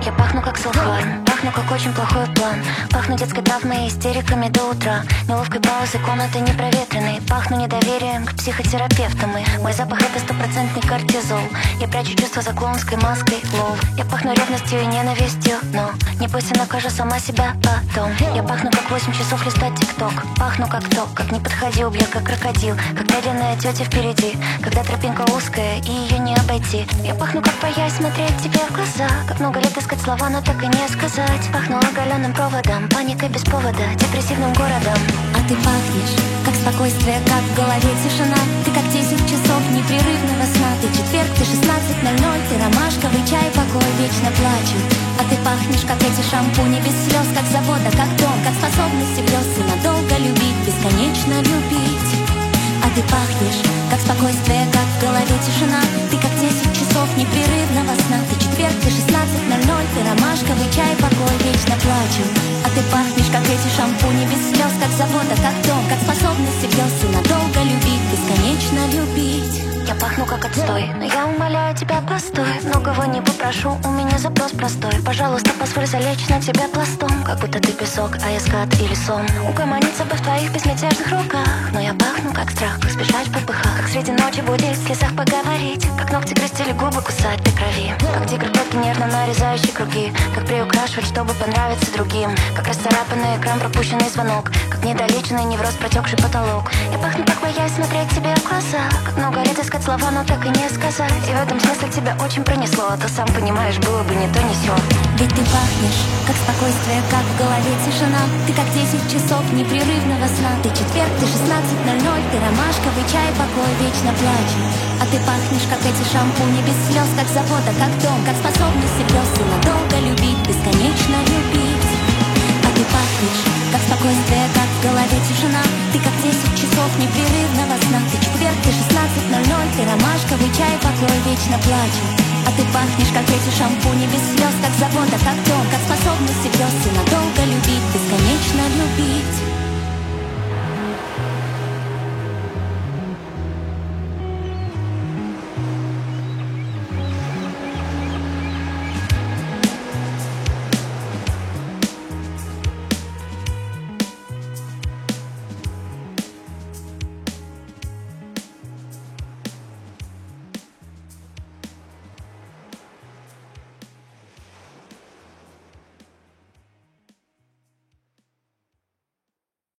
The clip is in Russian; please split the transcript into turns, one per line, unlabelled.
Я пахну как сулфан, пахну как очень плохой план. Пахну детской травмой и истериками до утра, неловкой паузой комнаты непроветренной. Пахну недоверием к психотерапевтам. И мой запах это стопроцентный кортизол. Я прячу чувства за клоунской маской, лол. Я пахну ревностью и ненавистью, но не пусть я накажу сама себя потом. Я пахну как 8 часов листать тикток. Пахну как то, как не подходи, убьет как крокодил. Как медленная тетя впереди, когда тропинка узкая и ее не обойти. Я пахну как боясь смотреть тебе в глаза, как много лет искать слова, но так и не сказать. Пахну оголенным проводом, паникой без повода, депрессивным городом.
А ты пахнешь, как спокойствие, как в голове тишина. Ты как 10 часов непрерывного сна. Ты четверг, ты 16:00, ты ромашковый чай, покой, вечно плачу. А ты пахнешь, как эти шампуни без слез, как завода, как дом, как способность грез и надолго любить, бесконечно любить. А ты пахнешь, как спокойствие, как в голове тишина. Ты как 10 часов непрерывного сна. Ты четверг, ты 16:00, ты ромашковый чай, покой, вечно плачу. А ты пахнешь, как эти шампуни без слез, как завода, как дом, как способность грез и надолго любить, бесконечно любить.
Я пахну как отстой, но я умоляю тебя, постой. Многого не попрошу, у меня запрос простой. Пожалуйста, позволь залечь на тебя пластом, как будто ты песок, а я скат или сон. Угомониться бы в твоих безмятежных руках. Но я пахну как страх, как спешать в попыхах. Как среди ночи будет в слезах поговорить. Как ногти крестили губы, кусать до крови. Как тигр пятки нервно нарезающий круги. Как приукрашивать, чтобы понравиться другим. Как расцарапанный экран, пропущенный звонок. Как недолеченный невроз, протекший потолок. Я пахну как боясь смотреть тебе в глаза. Как много лет искать слова, но так и не сказать. И в этом смысле тебя очень пронесло. А то сам понимаешь, было бы не то, не сё.
Ведь ты пахнешь, как спокойствие, как в голове тишина. Ты как 10 часов непрерывного сна. Ты четверг, ты 16:00, ты ромашковый чай, покой, вечно плачу. А ты пахнешь, как эти шампуни без слез, как завода, как дом, как способность грез и надолго любить, бесконечно любить. А ты пахнешь, как спокойствие, как в голове тишина. Ты как 10 часов непрерывного сна. Ты четверг, ты 16:00, ты ромашковый чай, покой, вечно плачу. А ты пахнешь, как эти шампуни без слез, как завода, как дом, как способность грез и надолго любить, бесконечно любить.